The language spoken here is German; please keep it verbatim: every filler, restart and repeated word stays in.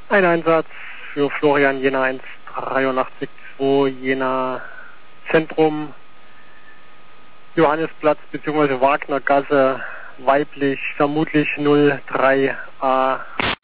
Ein Einsatz für Florian Jena eins dreiundachtzig zwei, Jena Zentrum, Johannesplatz bzw. Wagnergasse, weiblich, vermutlich null drei a.